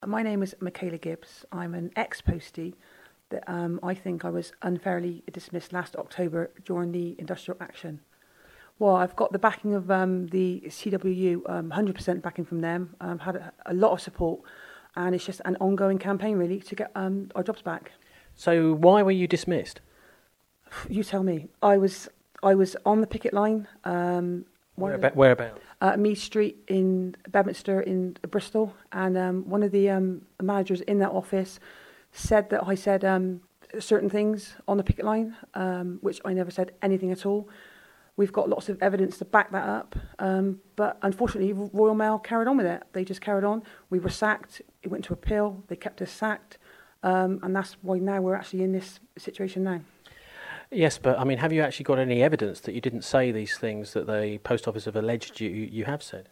My name is Michaela Gibbs. I'm an ex-postie that I think I was unfairly dismissed last October during the industrial action. Well, I've got the backing of the CWU, 100% backing from them. I've had a lot of support, and it's just an ongoing campaign, really, to get our jobs back. So why were you dismissed? You tell me. I was on the picket line. Whereabouts? Mead Street in Bedminster in Bristol, and one of the managers in that office said that I said certain things on the picket line, which I never said anything at all. We've got lots of evidence to back that up, but unfortunately Royal Mail carried on with it. They just carried on. We were sacked. It went to appeal. They kept us sacked, and that's why now we're actually in this situation now. Yes, but I mean, have you actually got any evidence that you didn't say these things that the Post Office have alleged you have said?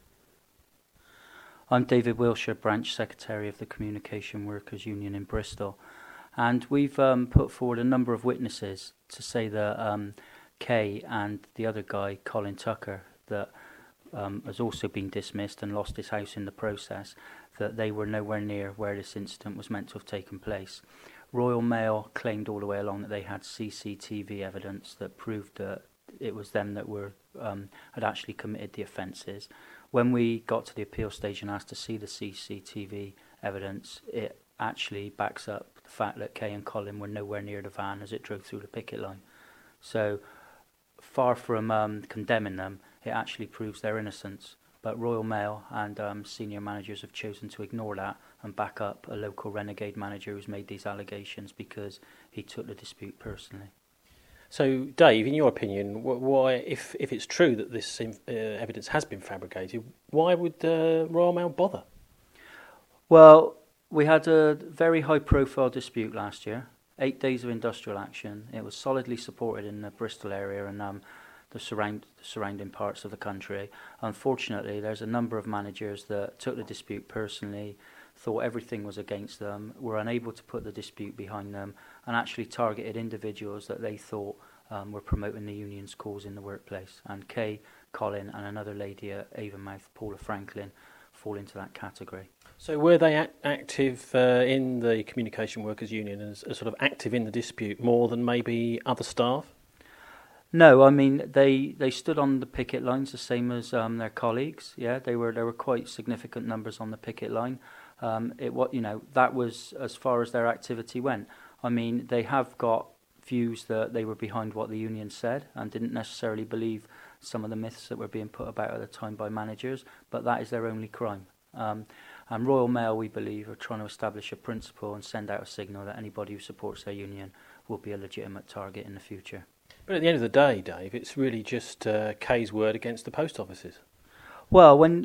I'm David Wilshire, Branch Secretary of the Communication Workers Union in Bristol, and we've put forward a number of witnesses to say that Kay and the other guy, Colin Tucker, that has also been dismissed and lost his house in the process, that they were nowhere near where this incident was meant to have taken place. Royal Mail claimed all the way along that they had CCTV evidence that proved that it was them that were had actually committed the offences. When we got to the appeal stage and asked to see the CCTV evidence, it actually backs up the fact that Kay and Colin were nowhere near the van as it drove through the picket line. So far from condemning them, it actually proves their innocence. But Royal Mail and senior managers have chosen to ignore that and back up a local renegade manager who's made these allegations because he took the dispute personally. So, Dave, in your opinion, why, if it's true that this evidence has been fabricated, why would Royal Mail bother? Well, we had a very high-profile dispute last year, 8 days of industrial action. It was solidly supported in the Bristol area and the surrounding parts of the country. Unfortunately, there's a number of managers that took the dispute personally, thought everything was against them, were unable to put the dispute behind them, and actually targeted individuals that they thought were promoting the union's cause in the workplace. And Kay, Colin, and another lady at Avonmouth, Paula Franklin, fall into that category. So were they active in the Communication Workers Union as sort of active in the dispute more than maybe other staff? No, I mean they stood on the picket lines the same as their colleagues. Yeah, there were quite significant numbers on the picket line. That was as far as their activity went. I mean, they have got views that they were behind what the union said and didn't necessarily believe some of the myths that were being put about at the time by managers, but that is their only crime. And Royal Mail, we believe, are trying to establish a principle and send out a signal that anybody who supports their union will be a legitimate target in the future. But at the end of the day, Dave, it's really just Kay's word against the post offices. Well, when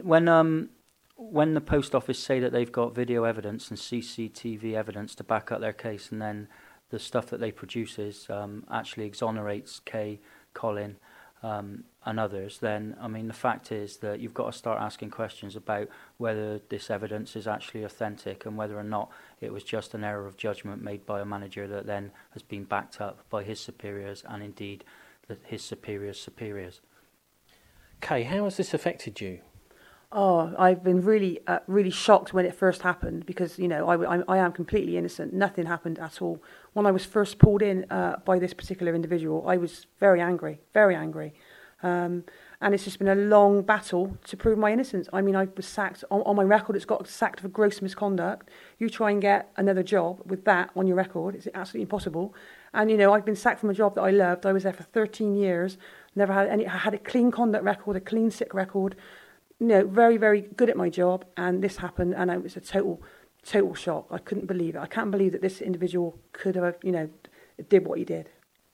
the post office say that they've got video evidence and CCTV evidence to back up their case, and then the stuff that they produce actually exonerates Kay, Colin, and others, then, I mean, the fact is that you've got to start asking questions about whether this evidence is actually authentic and whether or not it was just an error of judgment made by a manager that then has been backed up by his superiors and indeed his superiors' superiors. Kay, how has this affected you? Oh, I've been really shocked when it first happened because, you know, I am completely innocent. Nothing happened at all. When I was first pulled in by this particular individual, I was very angry, very angry. And it's just been a long battle to prove my innocence. I mean, I was sacked. On my record, it's got sacked for gross misconduct. You try and get another job with that on your record, it's absolutely impossible. And, you know, I've been sacked from a job that I loved. I was there for 13 years, never had any, I had a clean conduct record, a clean sick record. You know, very, very good at my job, and this happened, and it was a total shock. I couldn't believe it. I can't believe that this individual could have, you know, did what he did.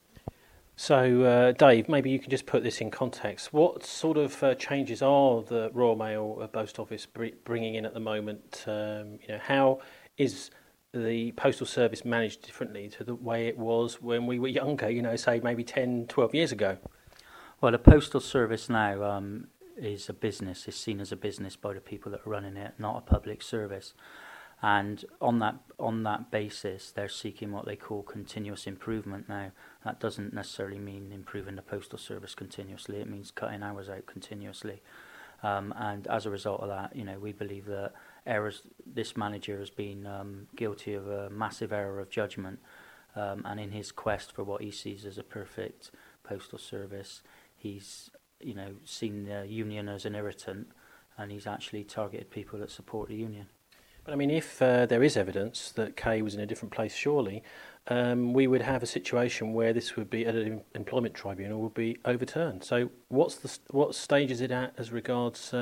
So, Dave, maybe you can just put this in context. What sort of changes are the Royal Mail Post Office bringing in at the moment? How is the postal service managed differently to the way it was when we were younger, you know, say maybe 10, 12 years ago? Well, the postal service now is a business, is seen as a business by the people that are running it, not a public service. And on that basis, they're seeking what they call continuous improvement now. That doesn't necessarily mean improving the postal service continuously. It means cutting hours out continuously. And as a result of that, you know, we believe that errors. This manager has been guilty of a massive error of judgment, and in his quest for what he sees as a perfect postal service, he's seen the union as an irritant, and he's actually targeted people that support the union. But I mean, if there is evidence that Kay was in a different place, surely we would have a situation where this would be at an employment tribunal would be overturned. So what stage is it at as regards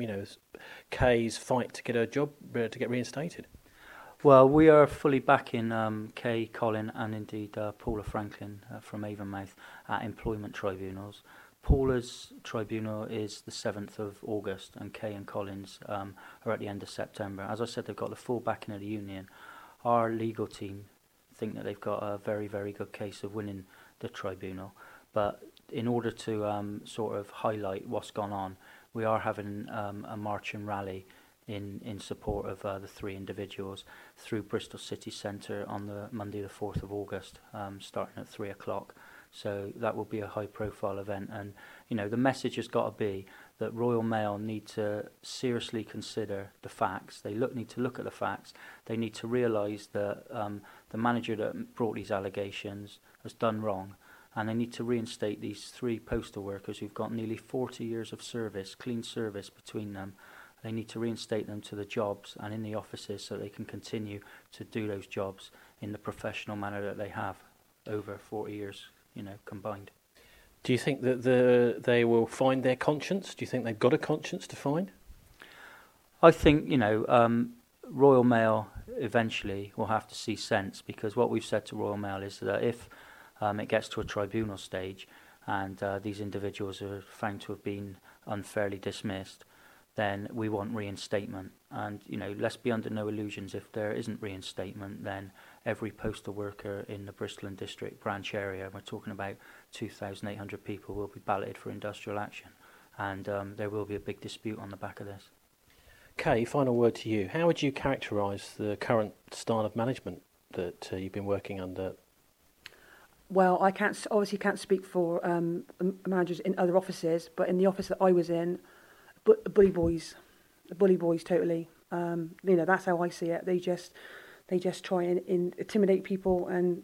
Kay's fight to get her job to get reinstated? Well, we are fully backing Kay, Colin, and indeed Paula Franklin from Avonmouth at employment tribunals. Paula's tribunal is the 7th of August, and Kay and Colin's are at the end of September. As I said, they've got the full backing of the union. Our legal team think that they've got a very, very good case of winning the tribunal. But in order to sort of highlight what's gone on, we are having a march and rally in support of the three individuals through Bristol City Centre on the Monday the 4th of August, starting at 3 o'clock. So that will be a high-profile event, and the message has got to be that Royal Mail need to seriously consider the facts. They need to look at the facts. They need to realise that the manager that brought these allegations has done wrong, and they need to reinstate these three postal workers who've got nearly 40 years of service, clean service between them. They need to reinstate them to the jobs and in the offices so they can continue to do those jobs in the professional manner that they have over 40 years. Combined. Do you think that they will find their conscience? Do you think they've got a conscience to find? I think, Royal Mail eventually will have to see sense, because what we've said to Royal Mail is that if it gets to a tribunal stage and these individuals are found to have been unfairly dismissed, then we want reinstatement. And, let's be under no illusions, if there isn't reinstatement, then every postal worker in the Bristol and District branch area, we're talking about 2,800 people, will be balloted for industrial action. And there will be a big dispute on the back of this. Kay, final word to you. How would you characterise the current style of management that you've been working under? Well, I obviously can't speak for managers in other offices, but in the office that I was in, bully boys totally. That's how I see it. They just try and intimidate people, and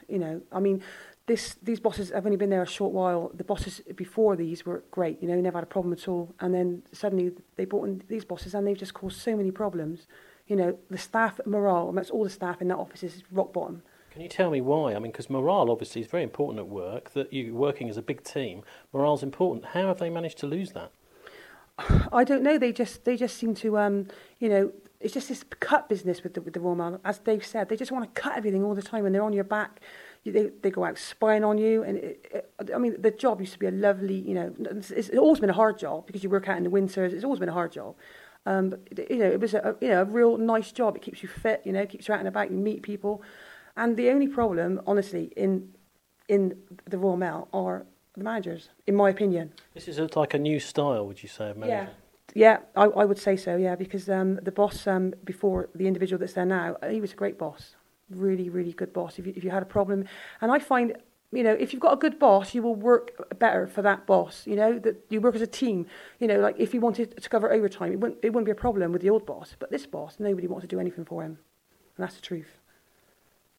these bosses have only been there a short while. The bosses before these were great, never had a problem at all, and then suddenly they brought in these bosses, and they've just caused so many problems. The staff morale amongst all the staff in that office is rock bottom. Can you tell me why? I mean, because morale obviously is very important at work. That you're working as a big team, morale's important. How have they managed to lose that? I don't know. They just seem to it's just this cut business with the Royal Mail. As Dave said, they just want to cut everything all the time, and they're on your back. They go out spying on you, and the job used to be a lovely, it's always been a hard job because you work out in the winters. It's always been a hard job, but it was a real nice job. It keeps you fit, keeps you out and about. You meet people, and the only problem, honestly, in the Royal Mail are the managers, in my opinion. This is like a new style, would you say, of manager? Yeah, I would say so, yeah, because the boss before the individual that's there now, he was a great boss, really, really good boss. If you had a problem, and I find, if you've got a good boss, you will work better for that boss, that you work as a team. Like if you wanted to cover overtime, it wouldn't be a problem with the old boss, but this boss, nobody wants to do anything for him, and that's the truth.